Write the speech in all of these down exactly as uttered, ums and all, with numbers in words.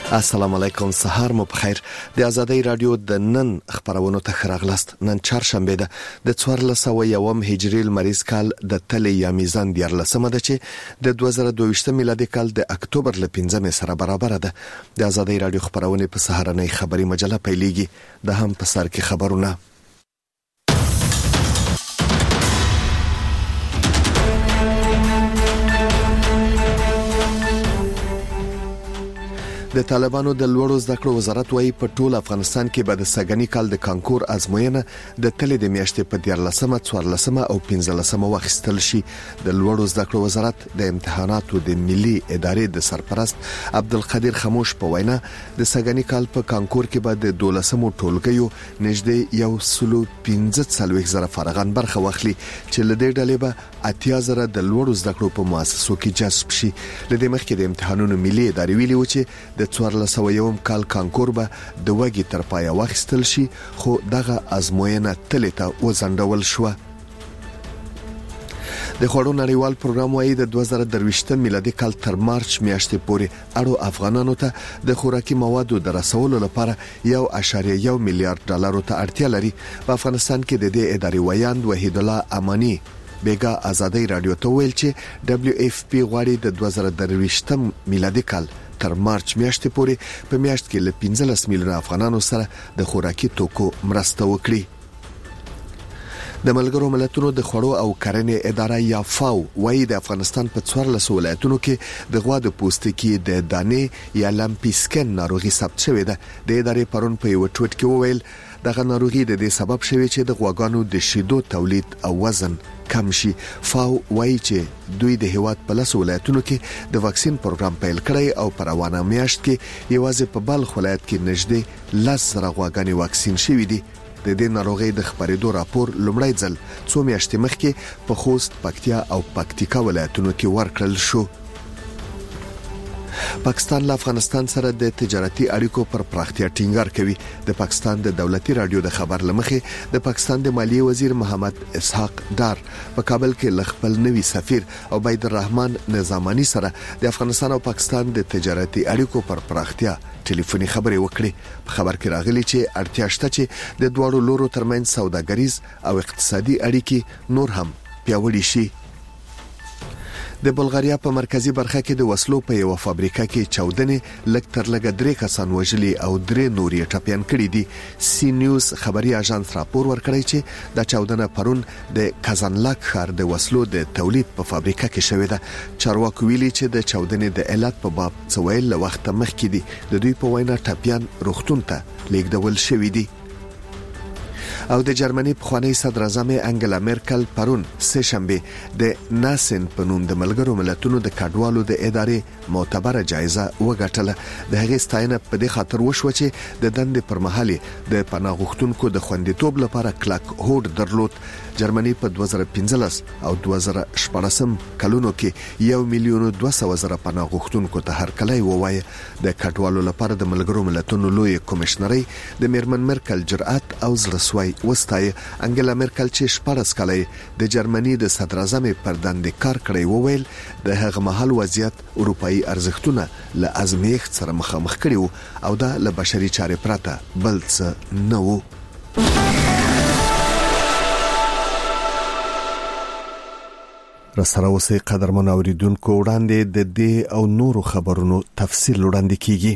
السلام علیکم، سهار مو بخیر. د آزادۍ رادیو د نن خبرونو ته خراغلاست. نن چهارشنبه ده د څوارلس سوه یوم هجري لمریز کال د تلې یا میزان دیارلسمه ده چې د دوه زره دوه ویشت میلادي کال د اکتوبر ل پنځمې سره برابر ده. د آزادۍ رادیو خبرونه په سهارنۍ خبري مجله پیلېږي. د هم په سر کې خبرونه. د طالبانو د لوړو زده کړو وزارت وايي په ټول افغانستان کې به د سګنی کال د کانکور ازموینه د تلې د میاشتې په دیارلسمه، څوارلسمه او پنځلسمه واخیستل شي. د لوړو زده کړو وزارت د امتحاناتو د ملي ادارې د سرپرست عبدالقدیر خاموش په وینا د سګنی کال په کانکور کې به د دولسمو ټولګیو نږدې یو سلو پنځه څلوېښت زره فارغان برخه واخلي چې لدې ډلې به اتیا زره د لوړو زده کړو په مؤسسو کې جذب شي. لدې مخکې د امتحانونو ملي ادارې ویلي و چې د څوارلس سوه یوم کال کانکور به د وګي تر پایه واخیستل شي، خو دغه ازموینه تلې ته وځنډول شوه. د خوړو نړیوال پروګرام وايي د دوه زره درویشت میلادي کال تر مارچ میاشتې پورې اړو افغانانو ته د خوراکي موادو د رسولو لپاره یو اشاریه یو میلیارډ ډالرو ته اړتیا لري. په افغانستان کې د دې ادارې ویاند وحید الله امانی بیگا آزادۍ رادیو ته ویل چې دبليو اف پی غواړي د دوه زره درویشت میلادي کال تر مارچ میاشتې پورې په میاشت کې ل پنځلس میلیونه افغانانو سره د خوراکي توکو مرسته وکړي. د ملګرو ملتونو د خوړو او کرنې اداره یا فاو وايي د افغانستان په څوارلس ولایتونو کې د غوا د پوستکي د دانې یا لمپیسکن ناروغي ثبت شوې ده. د ادارې پرون په یو ټویټ کې وویل دغه ناروغي د دې سبب شوی چې د غواګانو د شیدو تولید او وزن کم شي. فاو وايي چې دوی د هیواد په لس ولایتونو کې د واکسین پروګرام پیل کړی او په روانه میاشت کې یوازې په بلخ ولایت کې نږدې لس زره غواګانې واکسین شوي دي. د دې ناروغي د خبرېدو راپور لومړی ځل څو میاشتې مخکې په خوست، پکتیا او پکتیکا ولایتونو کې ورکړل شو. پاکستان له افغانستان سره د تجارتي اړیکو پر پراختیا ټینګار کوي. د پاکستان د دولتي رادیو د خبر لمخې د پاکستان د مالیې وزیر محمد اسحاق ډار په کابل کې ل خپل نوي سفیر عبید الرحمن نظامانی سره د افغانستان او پاکستان د تجارتي اړیکو پر پراختیا ټلیفوني خبرې وکړي. په خبر کې راغلي چې اړتیا شته چې د دوه لورو ترمنځ سوداګریز او اقتصادي اړیکې نور هم پیاوړې شي. د بلغاریا په مرکزی برخه کې د وسلو په یو فابریکه کې چاودنې لږ تر لږه درې کسان وژلي او درې نورې ټپيان کړي دي. سی نیوز خبري اژانس راپور ورکړی چې د چاودنه پرون د کازانلاک ښار د وسلو د تولید په فابریکه کې شوې ده. چارواکو ویلي چې د چاودنې د علت په باب څه ویل له وخت مخکې دي. د دوی په وینا ټپيان روغتون ته لیږدول شوي دي. او د جرمني پخوانی صدر اعظم انګلا میرکل پرون سه شنبه د ناسن په نوم د ملګرو ملتونو د کډوالو د ادارې معتبره جایزه وګټله. د هغې ستاینه په دې خاطر وشو چې د دندې پر مهال د پناه غوښتونکو د خوندیتوب لپاره کلک هوډ درلود. جرمني په دوه زره پنځلس او دوه زره شپږ کلونو کې یو میلیون دوه سوه زره پناه غوښتونکو ته هرکلی ووایه. د کډوالو لپاره د ملګرو ملتونو لوی کمشنري د میرمن مرکل جرأت او زړسوي وستایه. انګلا میرکل چې شپږ کاله د جرمني د صدر اعظم پر دندې کار کړی وویل د هغه مهال وضعیت اروپאי ارزښتونه له ازمېښت سره مخامخ کړي او دا له بشري چارې پرته بل څه نه وو. رسره اوسئ قدرمن اوریدونکو، وړاندې د دې او نورو خبرونو تفصیل وړاندې کیږي.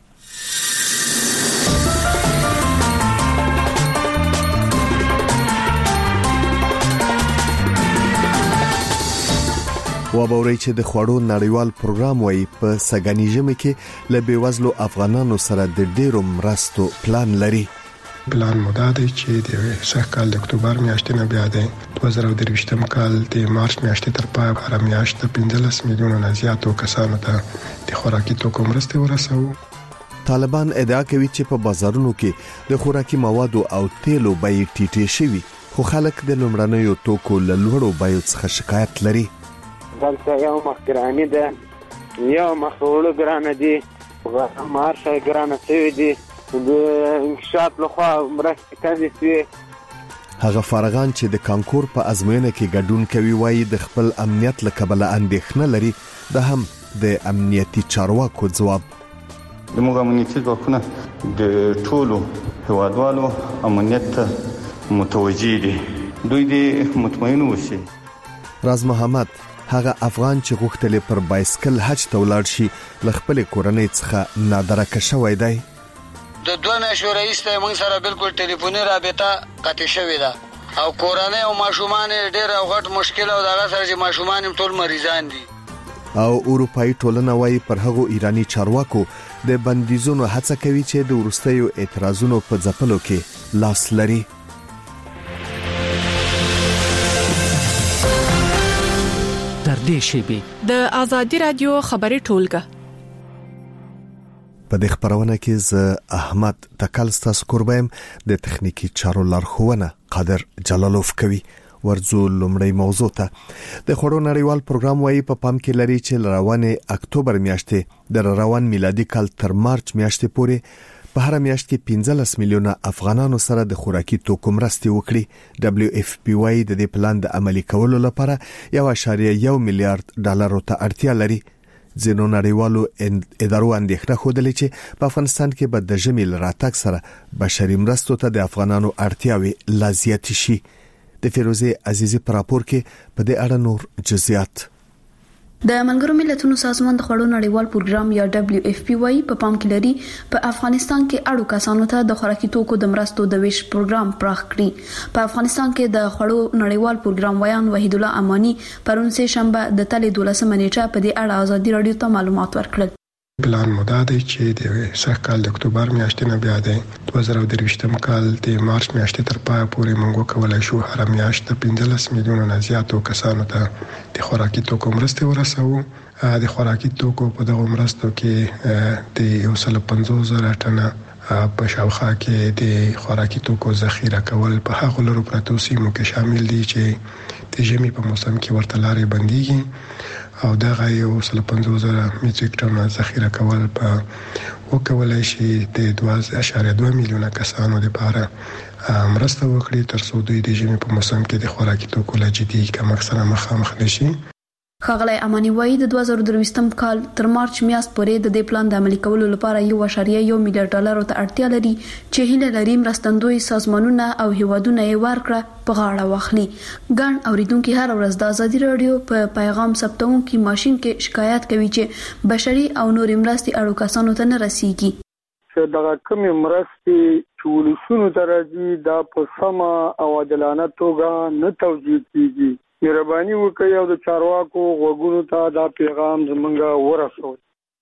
وبوري چې د خوړو نړیوال پروګرام وايي په سګنی ژمي کې له بیوزلو افغانانو سره د ډیرو مرستو پلان لري. پلان موده دی چې د سږ کال د اکتوبر میاشتې نه بیا د دوه زره درویشتم کال د مارچ میاشتې تر پایه هره میاشت د پنځلس میلیونو نه زیاتو کسانو ته د خوراکي توکو مرستې ورسوو. طالبان ادعا کوي چې په بازارونو کې د خوراکي موادو او تیلو بیې ټیټې شوي، خو خلک د لومړنیو توکو له لوړو بیو څخه شکایت لري. دلته یو مخ ګراني ده، یو مخ وړو ګرانه دي، مارشه ګرانه شوي دي، د انکشاف لخوا مرستې کمې شوې. هغه فارغان چې د کانکور په ازموینه کې ګډون کوي وایي د خپل امنیت له کبله اندېښنه لري. د هم د امنیتي چارواکو ځواب زموږ امنیتي ځواکونه د ټولو هیوادوالو امنیت ته متوجه دي. دوی دې مطمئن اوسي. راز محمد هغه افغان چې غوښتل پر بایسکل حج ته ولاړ شي ل خپل کورنۍ څخه نادرکه شوی دی. د دوه میاشتو راهیسې موږ سره بالکل ټلیفوني رابطه قطع شوې ده او کورنۍ او ماشومان ډېر غټ مشکل او دغه سره چې ماشومان ټول مریضان دي. او اروپאי ټولنه وايي پر هغو ایرانی چارواکو د بندیزونو هڅه کوي چې د ورستیو اعتراضونو په ځپلو کې لاس لري. تر دې شیبې د آزادي رادیو خبري ټولګه په دې خبرونه کې ز احمد تکل ستاسو قربایم د تخنیکی چارو لارښوونه قادر جلالوف کوي. ورځو لومړی موضوع ته د خړو نړیوال پروګرام وايي په پام کې لري چې روانه اکتوبر میاشتې د روان میلادي کال تر مارچ میاشتې پورې په هر میاشت کې پنځلس میلیونه افغانانو سره د خوراکي توکو مرستې وکړي. دبليو اف پی وايي د دې پلان د عملي کولو لپاره یو اشاریه یو میلیارډ ډالر ته اړتیا لري. ځینو نړیوالو ادارو اندېښنه خوده چې په افغانستان کې به د ژمي لراتګ سره بشري مرستو ته د افغانانو اړتیاوي لا زیاتې شي. د فیروزه عزیزی پر راپور کې په دې اړه نور جزئیات. د ملګرو ملتونو سازمان د خړو نړیوال پروګرام یا دبليو اف پی وايي په پام کې لري په افغانستان کې اړو کسانو ته د خوراکي توکو د مرستو د ویش پروګرام پراخ کړي. په افغانستان کې د خړو نړیوال پروګرام ویان وحید الله امانی پرون سه شنبه د تلې دولسمه نیټه په دې اړه آزادي رادیو ته معلومات ورکړل. پلان مدعا دی چې د سږ کال د اکتوبر میاشتې نه بیا د دوه زره درویشتم کال د مارچ میاشتې تر پای پورې موږ کولای شو هر میاشت د پنځلس میلیونه نه زیاتو کسانو ته د خوراکي توکو مرستې ورسوو. د خوراکي توکو په دغه مرستو کې د یو سل پنځوس زره ټنه په شاوخوا کې د خوراکي توکو ذخیره کول په هغه لرو پرتو سیمو کې شامل دي چې د ژمي په موسم کې ورته لارې بنديږي او دغه یو سل پنځوس زره میټریک ټن ذخیره کول په وکولای شي د دوه اعشاریه دوه میلیونه کسانو لپاره مرسته وکړي تر څو دوی د ژمي په موسم کې د خوراکي توکو له جدي کمښت سره مخامخ نشي. خغلی امانی وایي د دوه زره درویشتم کال تر مارچ میاشت پورې د دې پلان د عملي کولو لپاره یو اشاریه یو میلیارډ ډالر ته اړتیا لري چې هیله لري مرستندوی سازمانونه او هیوادونه یې ورکړه په غاړه واخلي. ګڼ اوریدونکو هر ورځ د آزادي رادیو په پیغام ثبتونکو ماشين کې شکایت کوي چې بشري او نوري مرستې اړو کسانو ته نه رسیږي. چې دغه کوم مرستې ټولشونو درځي دا په سم او عادلانه توګه نه توجیه کیږي. مهرباني وکړئ او د چارواکو غوږونو ته دا پیغام زمونږ ورسوئ.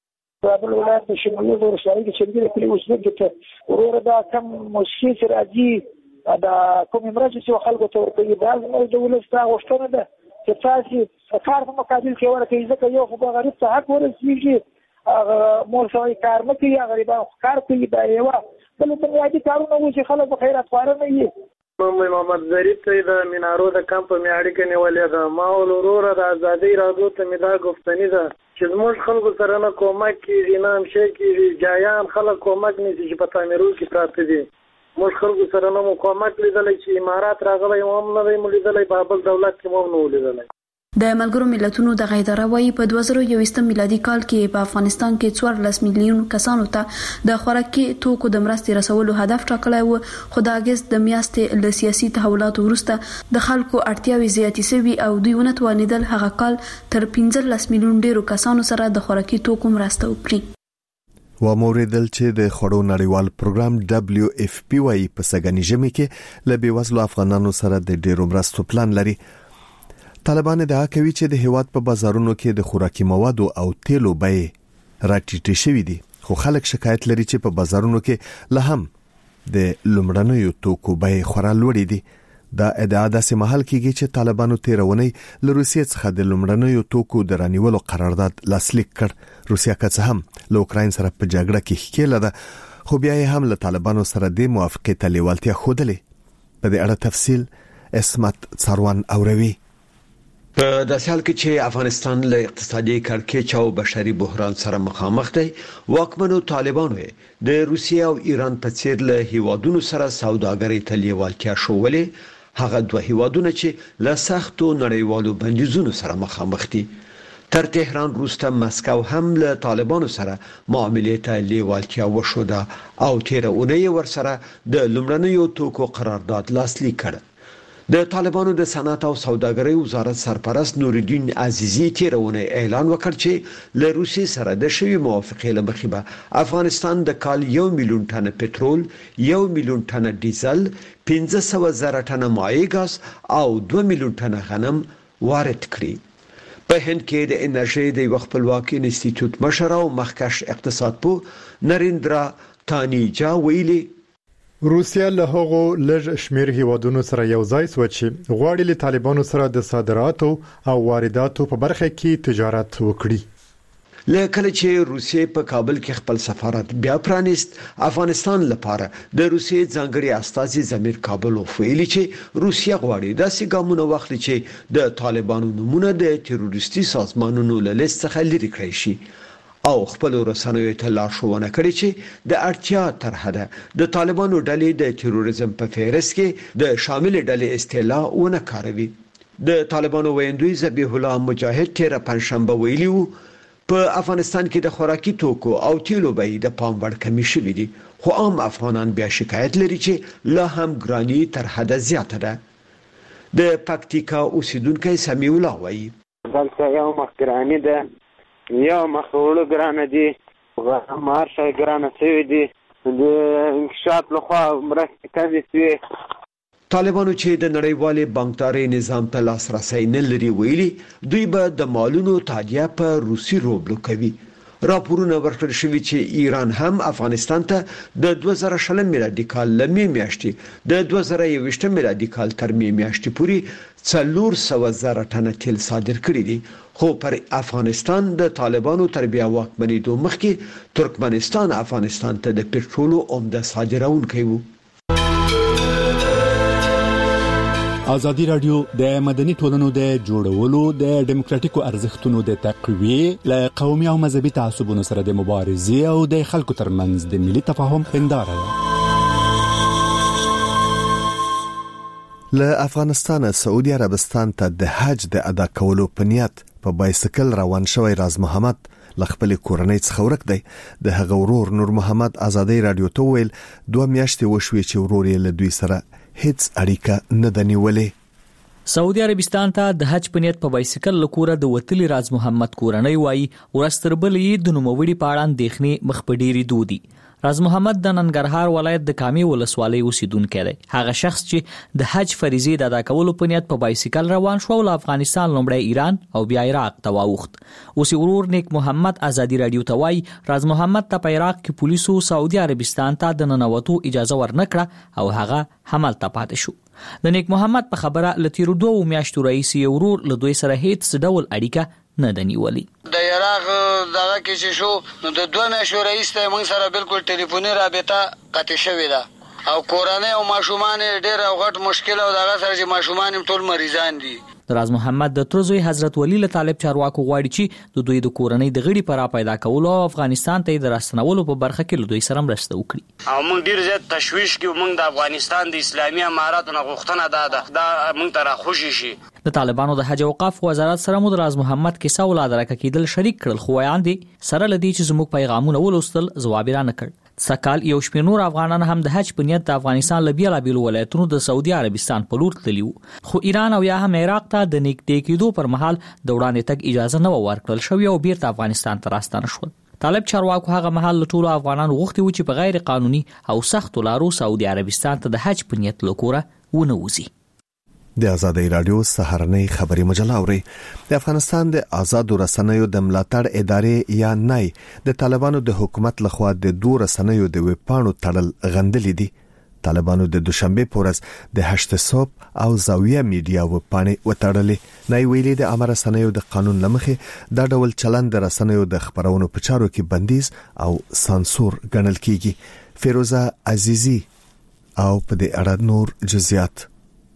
کابل ولایت د شمالي ولسوالۍ کې چې د کلی اوسېدونکو ته ورور دا کم مشکل چې راځي دا کوم مرسته چې خلکو ته ورکوي دا زموږ د ولس ته غوښتنه ده چې تاسو کار په مقابل کې ورکوي ځکه یو خو غریب ته حق ورسېږي هغه مور سوی کار نه کوي غریبان کار کوي دا یو بل بنیادي کارونه و چې خلک په خیرات خواره نه وي. محمد ظریف ته د مینارو د کمپ په اړیکه نیولې ده. ما ولوره د آزادۍ رادیو ته مې دا غوښتنې ده چې زموږ خلکو سره نه کومک کیږي نه هم شي کیږي جایان خلک کومک نشي چې په تعمیرو کې پراته دي. موږ خلکو سره نه مو کومک لیدلی چې امارات راغلی هم نه دی مو لیدلی بابل دولت کې مو نه ولیدلی. د ملګرو ملتونو د غیدره وایي په دوه زره یوویشتم میلادي کال کې په افغانستان کې څوارلس میلیون کسانو ته د خوراکي توکو د مرستې رسولو هدف ټاکلی و خو د اګست د میاشتې له سیاسي تحولاتو وروسته د خلکو اړتیاوې زیاتې شوي او دوی ونه توانېدل هغه کال تر پنځلس میلیون ډیرو کسانو سره د خوراکي توکو مرسته وکړي. و موریدل چې د خړو نړیوال پروګرام دبليو اف پی وايي په سګنی ژمي کې ل بیوزلو افغانانو سره د ډیرو مرستو پلان لري. طالبان ادعا کوي چې د هیواد په بازارونو کې د خوراکي موادو او تیلو بیې راټیټې شوې دي خو خلک شکایت لري چې په بازارونو کې له هم د لومړنیو توکو بیې خورا لوړې دي. دا ادعا داسې مهال کېږي چې طالبانو تیرونی له روسیې څخه د لومړنیو توکو د رانیولو قرارداد لاسلیک کړ. روسیا که څه هم له اوکراین سره په جګړه کې ښکېله ده خو بیا یې هم له طالبانو سره د موافقې ته لیوالتیا ښودلې. په دې اړه تفصیل اسمت څاروان اوروي. په داسې حال کې چې افغانستان له اقتصادي کړکېچ او بشري بحران سره مخامخ دی واکمنو طالبانو د روسیې او ایران په څیر له هیوادونو سره سوداګرۍ ته لیوالتیا ښودلې هغه دوه هیوادونه چې له سختو نړیوالو بندیزونو سره مخامخ دي. تر تهران وروسته مسکو هم له طالبانو سره معاملې ته لیوالتیا وښوده او تیر اونۍ ورسره د لومړنیو توکو قرارداد لاسلیک کړ. د طالبانو د صنعت او سوداګرۍ وزارت سرپرست نورالدین عزیزی تیر اونۍ اعلان وکړ چې له روسیې سره د شوی موافقې له مخې به افغانستان د کال یو میلیون ټن پټرول، یو میلیون ټن ډیزل، پنځه سوه زره ټن مایع ګاز او دوه میلیون ټن غنم وارد کړي. په هند کې د انرژي د یو خپلواک انسټیټیوټ مشر او مخکښ اقتصادپوه نریندرا تانیجا ویلي روسیا له هغو لږ شمیر هیوادونو سره یو ځای شو چې غواړي له طالبانو سره د صادراتو او وارداتو په برخه کې تجارت وکړي. لکه چې روسیې په کابل کې خپل سفارت بیا پرانیست، افغانستان لپاره د روسیې ځانګړي استازي زمیر کابلوف ویلي چې روسیا غواړي داسې ګامونه واخلي چې د طالبانو نمونه د تروریستي سازمانونو له لیست څخه لرې کړی شي او خپل رسنیو ته لارښوونه کړې چې د اړتیا تر حده د طالبانو ډلې د تروریزم په فهرست کې د شامل ډلې اصطلاح ونه کاروي. د طالبانو ویندوی ذبیح الله مجاهد تیر پنځشنبه ویلي وو په افغانستان کې د خوراکي توکو او تیلو بیې د پام وړ کمی شوې دي، خو عام افغانان بیا شکایت لري چې لا هم ګرانی تر حده زیاته ده. د پکتیکا اوسیدونکو سمیع الله وایي دلته یو مخګرانی ده، یو مخوړو ګرانه دي، مارشه ګرانه شوې دي، د انکشاف لخوا مرستې کمې شوې. طالبانو چې د نړیوالې بانکداري نظام ته لاسرسی نه لري ویلي دوی به د مالونو تادیه په روسي روبلو کوي. راپورونه ورکړل شوي چې ایران هم افغانستان ته د دوه زره شلم میلادي کال له مې میاشتې د دوه زره یوویشتم میلادي کال تر مې میاشتې پورې څلور سوه زره ټنه تیل صادر کړي دي، خو پر افغانستان د طالبانو تر بیا واکمنېدو مخکې ترکمنستان افغانستان ته د پټرولو عمده صادرونکی و. ازادي رادیو د مدني ټولنو د جوړولو د ډیموکراتیکو ارزښتونو د تقویې له قومي او مذهبي تعصبونو سره د مبارزې او د خلکو ترمنځ د ملي تفاهم هنداره ده. له افغانستان سعودي عربستان ته د حج د ادا کولو په نیت په بایسکل روان شوی راز محمد لخپل کورنۍ څخه ورک دی. د هغه ورور نور محمد ازادي رادیو ته ویل دوه میاشتې وشوي چې ورور یې له دوی سره هیڅ اړیکه نه دنیولې. سعودي عربستان ته د حج په نیت په بایسکل لکوره د وتلی راز محمد کورنۍ وایي ورستربلې د نوموړي په اړه اندېښنې مخ په ډېرې دودي. راز محمد د ننګرهار ولایت د کامي ولسوالۍ اوسیدونکی دی. هغه شخص چې د حج فریضې د ادا کولو په نیت په بایسکل روان شو له افغانستان لومړی ایران او بیا عراق ته واوښت. اوس ورور نیک محمد ازادي رادیو ته وایي راز محمد ته په عراق کې پولیسو سعودي عربستان ته د ننوتو اجازه ورنکړه او هغه همالته پاتې شو. د نیک محمد په خبره له تیرو دوه میاشتو رئیس ورور له دوی سره هیڅ ډول اړیکه نه دنیولي. د عراق دغه کې چې شو نو د دوه میاشتو رئیس ته موږ سره بالکل ټلیفوني رابطه قطع شوې ده او کورنۍ او ماشومان ډېر غټ مشکل او دغه سره چې ماشومان ټول مریضان دي. راز محمد د ترزوی حضرت ولی له طالب چارواکو غواړي چې د دوی د کورنۍ د غړي پر پیدا کولو او افغانستان ته د راستنولو په برخه کې له دوی سره مرسته وکړي. او موږ ډیر زیات تشویش کوو، موږ د افغانستان د اسلامي اماراتو نه غوښتنه ده دا موږ ته راخوشي شي. د طالبانو د حج او اوقاف وزارت سره مو راز محمد کې سوال درکه کېدل شریک کړل، خو وایاندې سره لدی چې زموږ پیغامونه ولوستل جواب را نه کړ. سکال یو شمېر نور افغانان هم د حج په نیت د افغانستان له بیلابیلو ولایتونو د سعودي عربستان په لور تللي وو، خو ایران او یا هم عراق ته د نږدې کېدو پر مهال د وړاندې تګ اجازه نه ورکړل شوې او بیرته افغانستان ته راستانه شول. طالب چارواکو هغه مهال له ټولو افغانانو غوښتي و چې په غیر قانوني او سختو لارو سعودي عربستان ته د حج په نیت لکوره ونه وځي. د ازادي رادیو سهارنۍ خبري مجله اوري. د افغانستان د آزادو رسنیو د ملاتړ ادارې یا نای د طالبانو د حکومت لخوا د دوه رسنیو د ویبپاڼو تړل غندلې دي. طالبانو د دوشنبه پورز د هشت صوب او زاویه میډیا ویبپاڼې وتړلې. نای ویلي د امر رسنیو د قانون لمخې دا ډول چلند د رسنیو د خبرونو په چارو کې بندیز او سانسور ګڼل کیږي. فیروزه عزیزی او په دې اړه نور جزئیات.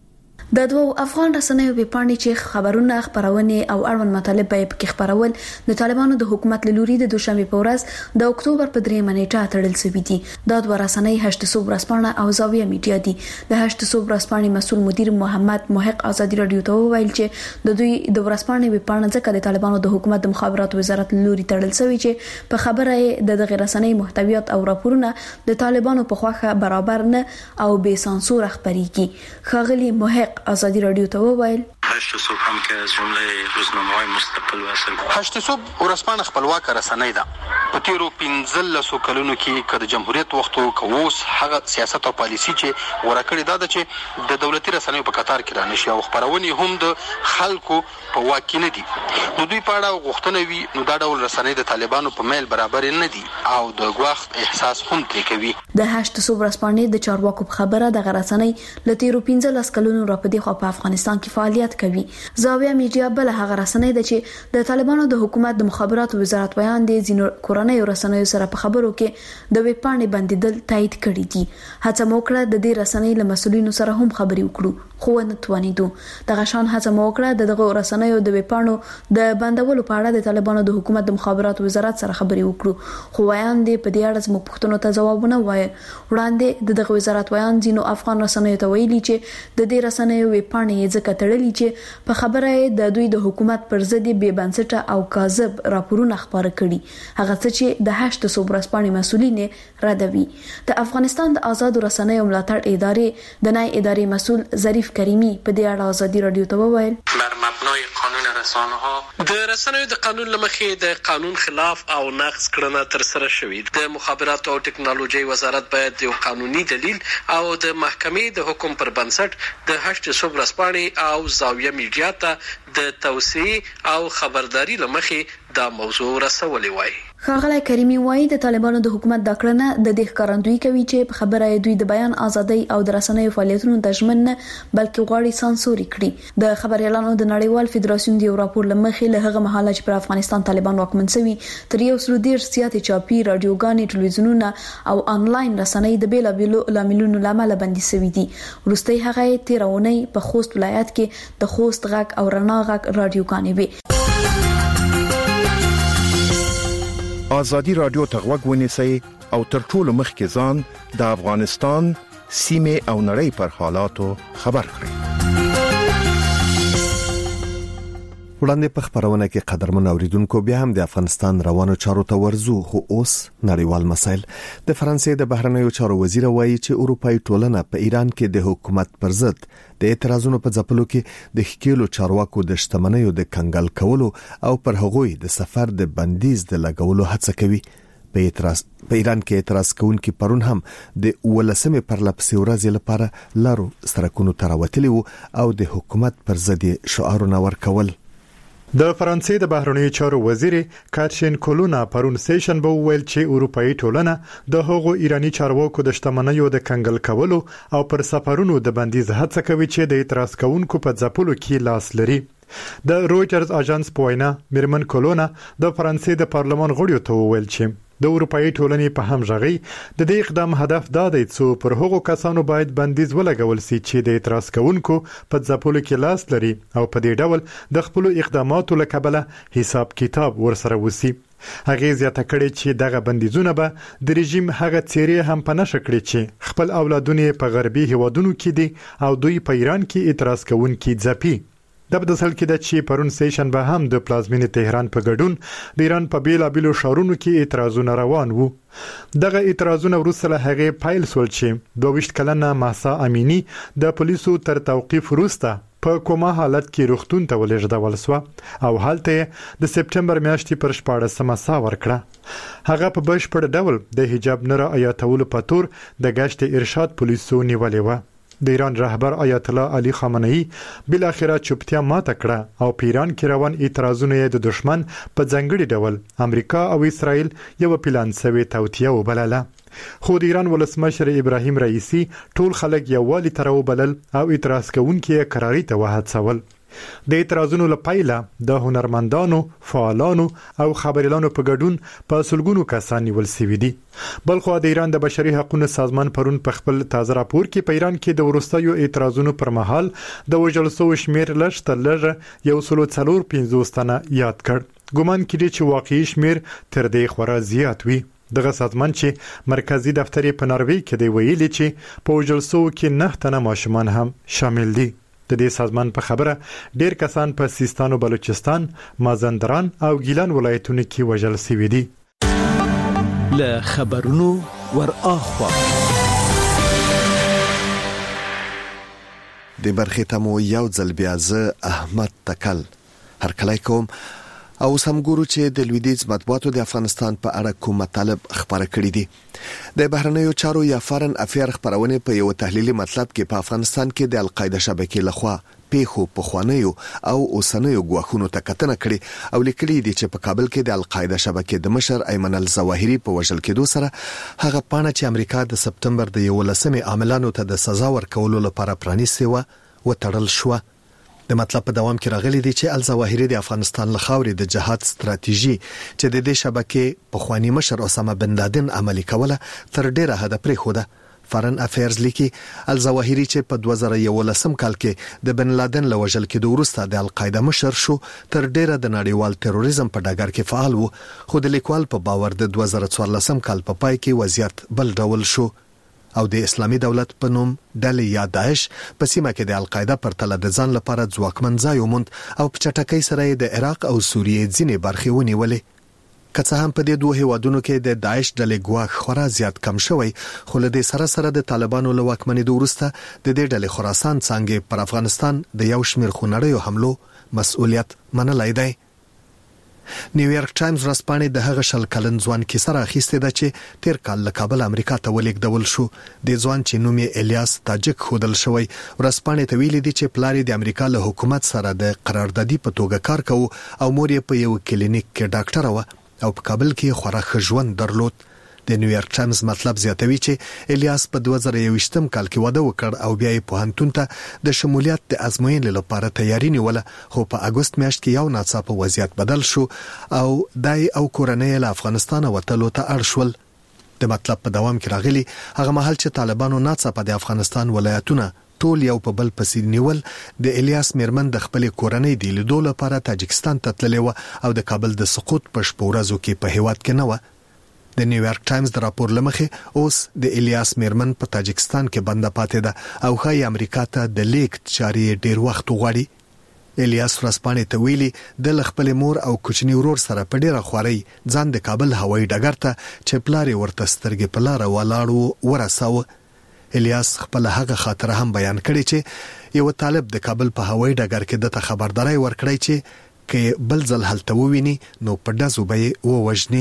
د دوو افغان رسنیو ویبپاڼې چې خبرونه خبرونه او اړوند مطالب به پکې خبرول د طالبانو د حکومت له لوري د دوشنبه په ورځ د اکتوبر په درې منېټه تړل شوې دي. د دوه رسنۍ هشت صوب رسپانه او زاویه میډیا دي. د هشت صوب رسپانې مسول مدیر محمد محق ازادي رادیو ته وویل چې د دوی د ورسپانې ویبپاڼه ځکه د طالبانو د حکومت د مخابراتو وزارت له لوري تړل شوې چې په خبره د دغه رسنۍ محتویات او راپورونه د طالبانو په خواخه برابر نه او بې سانسور خبريږي. خاغلی محق ازادي رادیو ته وویل هشت صبح هم که از جمله روزنامه‌های مستقل و اصل هشت صبح ورسپانه خپلواک رسنۍ ده. په تیرو پنځلسو کلونو کې که د جمهوریت وختو کووس هغه سیاست او پالیسی چې ورکړی دا ده چې د دولتي رسنیو په قطار کې رانشي او خبرونه هم د خلکو په واک کې نه دي. نو دوی په اړه غوښتنه وي نو دا ډول رسنۍ د طالبانو په میل برابر نه دي او د غوښت احساس هم ترې کوي. د هشت صبح رسپانې د چارواکو په خبره د رسنۍ له تیرو پنځلس کلونو را پدې خو په افغانستان کې فعالیت کوي. زاویه میډیا بل هغه رسنۍ ده چې د طالبانو د حکومت د مخابراتو وزارت بیان دي ځینو کورنۍ رسنیو سره په خبرو کې د ویبپاڼې بندیدل تایید کړی دي. هڅه موکړه د دې رسنۍ له مسولینو سره هم خبرې وکړو خو نه توانیدو. دغه شان هڅه موکړه د دغه رسنیو د ویبپاڼو د بندولو په اړه د طالبانو د حکومت د مخابراتو وزارت سره خبرې وکړو خو وایان دي په دې اړه زموږ پوښتنو ته ځوابونه وایي. وړاندې د دغه وزارت وایان ځینو افغان رسنیو ته ویلي چې د دې رسنیو ویبپاڼې ځکه تړلې چې په خبره د دوی د حکومت پر ضد بې بنسټه او کاذب راپورونه خبره کړي. هغه څه چې د هشت صوب رسپانې مسولین ردوي. د افغانستان د آزاد رسنیو ملاتړ ادارې د نای ادارې مسول ظریف کریمی په دې اړه ازادي رادیو ته وویل بر مبنای قانون رسانه ها د رسنیو د قانون لمخې د قانون خلاف او نقض کړنه تر سره شوې. د مخابراتو او ټکنالوژي وزارت باید یو قانوني دلیل او د محکمې د حکم پر بنسټ د هشت صوب رسپانې او زاویه میډیا ته د توسعه او خبرداري لمخې دا موضوع رسولې وای. خاغلی کریمی وایي د طالبانو د حکومت دا کړنه د دې ښکارندویي کوي چې په خبره دوی د بیان ازادي او د رسنیو فعالیتونو ته ژمن نه بلکې غواړي سانسور کړي. د خبريالانو د نړیوال فدراسیون دی راپور لمخې له هغه مهاله چې پر افغانستان طالبان واکمن شوي تر یو سل ډیر سیاسي چاپی رادیوګانې ټلویزیونونه او انلاین رسنۍ د بیلابیلو لاملونو لامل بندي شوي دي. ورستي هغه تیرونی په خوست ولایت کې د خوست غږ او رڼا غږ رادیوګانې وي. آزادی رادیو ته غوږ ونیسئ او تر ټولو مخکې ځان د افغانستان سیمه او نړۍ پر حالاتو خبر کړئ. وړاندې په خبرونه کې قدرمن اوریدونکو بیا هم د افغانستان روانو چارو ته ورزو خو اوس نړیوال مسایل. د فرانسې د بهرنیو چارو وزیر وایي چې اروپאי ټولنه په ایران کې د حکومت پر ضد د اعتراضونو په ځپلو کې د ښکیلو چارواکو د شتمنیو د کنګل کولو او پر هغوی د سفر د بندیز د لګولو هڅه کوي. په اعتراض په ایران کې اعتراض کوونکي پرون هم د ولسمې پر لپسې ورځ لپاره لارو سرکونو تراوتلی او د حکومت پر ضد شعارونه ورکول. د فرانسې د بهرنیو چارو وزیر کاترین کولونا پرون سیشن به ویل چې اروپאי ټولنه د هغو ایرانی چارواکو د شتمنیو د کنګل کولو او پر سفرونو د بندیز هڅه کوي چې د اعتراض کوونکو په ځپلو کې لاس لري. د رويټرز اژانس په وینا میرمن کولونا د فرانسې د پارلمان غړیو ته ویل چې د اروپאי ټولنې په همغږي د دې اقدام هدف دا دی چې پر هغو کسانو باید بندیز ولګول شي چې د اعتراض کوونکو په ځپلو کې لاس لري او په دې ډول د خپل اقداماتو لکبله حساب کتاب ورسره وسی. هغه زیاته کړي چې دغه بندیزونه به د رژیم هغه څیرې هم په نشه کړي چې خپل اولادونه په غربي هیوادونو کې دي او دوی په ایران کې اعتراض کوونکي ځپي. د بدسل کې د چی پرون سیشن به هم د پلازمینې تهران په ګډون د ایران په بیلابیلو شهرونو کې اعتراضونه روان وو. دغه اعتراضونه وروسته له هغه پایل سول چې دوه ویشت کلنه مهسا امینی د پولیسو تر توقیف وروسته په کومه حالت کې روغتون ته ولېږدول شو او هلته د سپټمبر میاشتې پر شپاړسمه سا ورکړه. هغه په بشپړ ډول د حجاب نه رعایتولو په تور د گشت ارشاد پولیسو نیولې و. د ایران رهبر آیت الله علي خامنه‌ای بل اخره چوپتیا ماته کړه او په ایران کې روان اعتراضونه د دشمن په ځنګړي ډول امریکا او اسرائیل یو پلان سوي توتیه وبلله. خو د ایران ولسمشر ابراهیم رئیسی ټول خلک یووالي تر وبلل او اعتراض کوونکي قراري ته وهڅول. د اعتراضونو لپاره د هنرمندانو، فعالانو او خبريالانو په ګډون په سلګونو کسان نیول شوي دي. بلخو د ایران د بشري حقوقو سازمان پرون په خپل تازه راپور کې په ایران کې د ورستیو اعتراضونو پر مهال د وژل شوو شمیر لږ تر لږه یو سل څلور پنځوس تنه یاد کړ. ګومان کړي چې واقعي شمیر تر دې خورا زیات وي. دغه سازمان چې مرکزی دفتر په ناروې کې دی ویلي چې په وژل شوو کې نه تنه ماشومان هم شامل دي. د دې سازمان په خبره ډیر کسان په سیستان او بلوچستان، مازندران او ګیلان ولایتونو کې وژل شوي دي. له خبرونو ور اخوا د برخې ته مو یو ځل بیا زه احمد تکل هرکلی کوم او سم ګورو چې د لویدیځ مطبوعاتو د افغانستان په اړه کوم مطالب خبره کړي دي. د بهرنیو چارو یا فارن افیر خبرونه په یو تحلیلي مطلب کې په افغانستان کې د القاعده شبکې لخوا پیښو په خوانیو او اوسنیو غواخونو ته کتنه کړي او لیکلي دي چې په کابل کې د القاعده شبکې د مشر ایمن الظواهری په وژل کېدو سره هغه پانه چې امریکا د سپتمبر د یولسمې عاملانو ته د سزا ورکولو لپاره پرانیستي و وتړل شو. د مطلب په دوام کې راغلي دي چې الظواهری د افغانستان له خاورې د جهاد ستراتیژي چې د دې شبکې په خواني مشر اسامه بن لادن عملي کوله تر ډیره حد پرې خوده. فارن افیرز لیکي الظواهری چې په دوه زره یولسم کال کې د بن لادن له وژل کېدو وروسته د القاعده مشر شو تر ډیره د نړیوال تروریزم په ډګر کې فعال وو، خو د لیکوال په باور د دوه زره څوارلسم کال په پای کې وضعیت بل ډول شو او د اسلامي دولت په نوم ډلې یا داعش په سیمه کې د القاعده پر تله د ځان لپاره ځواکمن ځای وموند او په چټکۍ سره د عراق او سوریې ځینې برخې ونیولې. که څه هم په دې دوه هیوادونو کې د داعش ډلې ګواښ خورا زیات کم شوی، خو له دې سره سره د طالبانو له واکمنېدو وروسته د دې ډلې خراسان څانګې پر افغانستان د یو شمېر خونړیو حملو مسؤلیت منلی دی. نیویارک ټایمز ورځپاڼې د هغه شل کلن ځوان کیسه راخیستې ده چې تیر کال له کابل امریکا ته ولېږدول شو. د ځوان چې نوم یې الیاس تاجک ښودل شوی، ورځپاڼې ته ویلي دي چې پلار یې د امریکا له حکومت سره د قراردادي په توګه کار کوي او مور یې په یو کلینیک کې ډاکټره وه او په کابل کې خورا ښه ژوند درلود. د نیویارک ټایمز مطلب زیاتوي چې الیاس په دوه زره یوویشتم کال کې واده وکړ او بیا یې پوهنتون ته د شمولیت د ازموینې لپاره تیاری نیوله، خو په اګوست میاشت کې یو ناڅاپه وضعیت بدل شو او دای او کورنۍ له افغانستان وتلو ته اړ شول. د مطلب په دوام کې راغلي هغه مهال چې طالبانو ناڅاپه د افغانستان ولایتونه ټول یو په بل پسې نیول، د الیاس میرمن د خپل کورنۍ د لیدو لپاره تاجکستان ته تللې و او د کابل د سقوط په شپه ورځو کې په هیواد کې نه و. د نیویارک ټایمز د راپور لمخې اوس د الیاس میرمن په تاجکستان کې بنده پاتې ده او ښایي امریکا ته د لیږد چارې ډیر وخت وغواړي. الیاس ورځپاڼې ته ویلي د خپل مور او کوچنی ورور سره په ډیره خوارۍ ځان د کابل هوایي ډګر ته چې پلار یې ورته سترګې په لاره ولاړ ورساوه. الیاس خپل هغه خاطره هم بیان کړي چې یو طالب د کابل په هوایي ډګر کې د خبرداري ورکړی چې کې بل ځل هلته وویني نو په داسو به ووجني.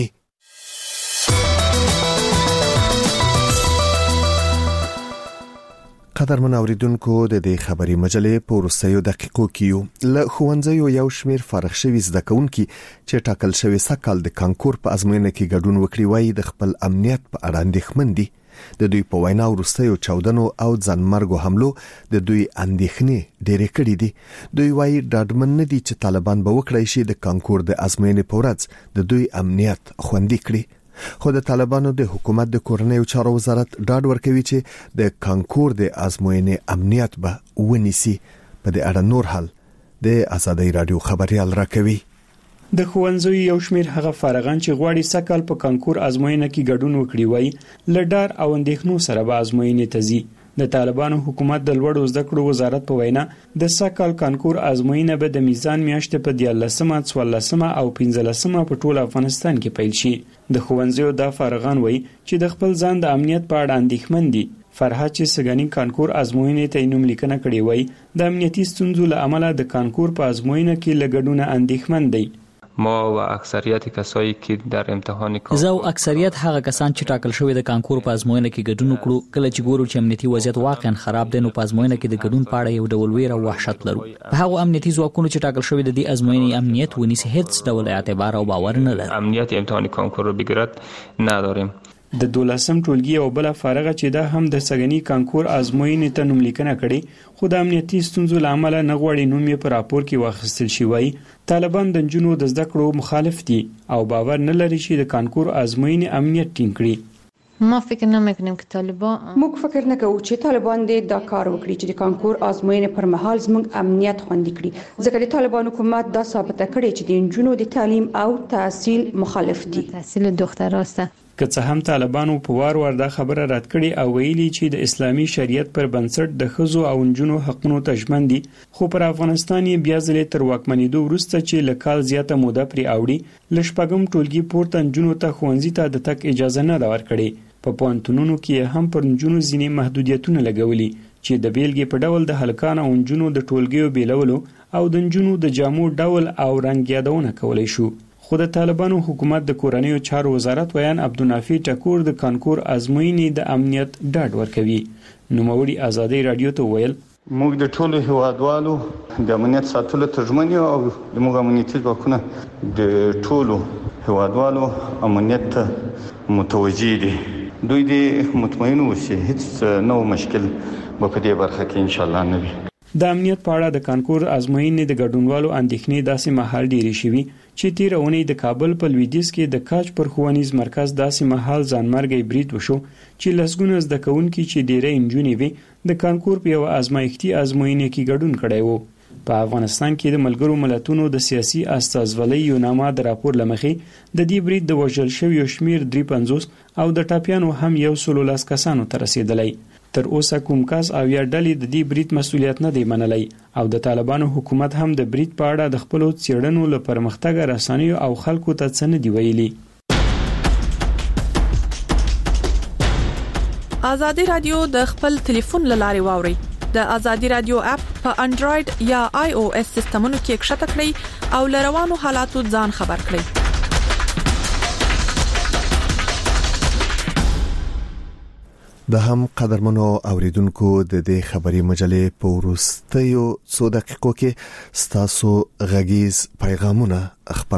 قدرمن اوریدونکو د دې خبري مجلې په وروستیو دقیقو کې له ښوونځیو یو شمیر فارغ شوي زده کوونکي چې ټاکل شوی سکهال د کانکور په ازموینه کې ګډون وکړي وایي د خپل امنیت په اړه اندېښمن دي. د دوی په وینا وروستیو چاودنو او ځانمرګو حملو د دوی اندېښنې ډېرې کړې دي. دوی وایي ډاډمن نه دي چې طالبان به وکړای شي د کانکور د ازموینې په ورځ د دوی امنیت خوندي کړي. خو د طالبانو د حکومت د کورنیو چارو وزارت ډاډ ورکوي چې د کانکور د ازموینې امنیت به ونیسي. په دې اړه نور حال د آزادۍ رادیو خبريال راکوي. د ښوونځیو یو شمیر هغه فارغان چې غواړي سکهال په کانکور ازموینه کې ګډون وکړي وایي لډار او اندېښنو سره به ازموینې ته ځي. د طالبانو حکومت د لوړو زده کړو وزارت په وینا د سکهال کانکور ازموینه به د میزان میاشتې په دیارلسمه، څوارلسمه او پنځلسمه په ټول افغانستان کې پیل شي. د ښوونځیو د فارغان وایي چې د خپل ځان د امنیت په اړه اندېښمن دي. فرحت چې سګانی کانکور ازموینې ته نوم لیکنه کړې وایي د امنیتي ستونزو له امله د کانکور په ازموینه کې لګډونه اندېښمن دي. ما و اکثریت کسایی که در امتحان کانکور زه او اکثریت هغه کسان چې ټاکل شوی د کانکور په ازموینه کې ګډون وکړو کله چې ګورو چې امنیتي وضعیت واقعا خراب دی نو په ازموینه کې د ګډون په اړه یو ډول ویره او وحشت لرو. په هغه امنیتي ځواکونو چې ټاکل شوی د دې ازموینې امنیت ونیسي هیڅ ډول اعتبار او باور نه لري. امنیت امتحان کانکور رو بگیرد نداریم. د دولسم ټولګي او بل فارغه چې دا هم د سګنی کانکور ازموینې ته نوم لیکنه کړي خو د امنیتي ستونزو لامل نه غوړي نوم یې په راپور کې واخیستل شوی. طالبان د جنونو د زده کړو مخالف دي او باور نه لري چې د کانکور ازموینې امنیت ټینګ کړي. ما فکر نمیکنیم که طالبان موږ فکر نه کوو چې طالبان دې دا کار وکړي چې د کانکور ازموینې پر مهال زموږ امنیت خوندي کړي ځکه د طالبان حکومت دا ثابت کړي چې د جنونو د تعلیم او تحصیل مخالف دي. تحصیل دختراسته که څه هم طالبانو په وار وار دا خبره رد کړي او ویلي چې د اسلامي شریعت پر بنسټ د ښځو او نجونو حقوقو ته ژمن دي خو پر افغانستان یې بیا ځلې تر واکمنېدو وروسته چې له کال زیاته موده پرې اوړي له شپږم ټولګي پورته نجونو ته ښوونځي ته د تګ اجازه نه ده ورکړې. په پوهنتونونو کې هم پر نجونو ځینې محدودیتونه لګولي چې د بیلګې په ډول د هلکانو او نجونو د ټولګیو بیلولو او د نجونو د جامو ډول او رنګ یادونه کولای شو. خو د طالبانو حکومت د کورنیو چارو وزارت ویان عبدالنافع ټکور د کانکور ازموینې د امنیت ډاډ ورکوي. نوموړي ازادي رادیو ته ویل موږ د ټولو هیوادوالو د امنیت ساتلو ته ژمن یو او موږ امنیتي ځواکونه د ټولو هیوادوالو امنیت ته متوجي دي. دوی دې مطمئن اوسي هیڅ نو مشکل به په دې برخه کې ان شاء الله نه وي. د امنیت په اړه د کانکور ازموینې د ګډونوالو اندېښنې داسې مهال ډېرې شوي چې تیر اونۍ د کابل په لویدیځ کې د کاج پر ښوونیز مرکز داسې مهال ځانمرګي برید وشو چې لسګونه زده کوونکي چې ډېرې نجونې وي د کانکور په یو ازمایښتي ازموینې کې ګډون کړی وو. په افغانستان کې د ملګرو ملتونو د سیاسي استازولۍ یو نامه د راپور لمخې د دې برید د وژل شویو شمیر درې پنځوس او د ټاپیانو هم یو سل ولس کسانو ته رسیدلی. تر اوسه کوم کس او یا ډلې د دې برید مسؤلیت نه دی منلی او د طالبانو حکومت هم د برید په اړه د خپلو څېړنو له پرمختګ رسنیو او خلکو ته څه نه دی ویلي. ازادي رادیو د خپل ټلیفون لارې واوري د ازادي رادیو اپ په انډراید یا آی او اس سیستمونو کې کښته کړئ او لروانو حالاتو ځان خبر کړئ. د هم قدرمنو اوریدونکو د دې خبري مجلې په ورستیو څو دقیقو کې ستاسو غږیز پیغامونه خبر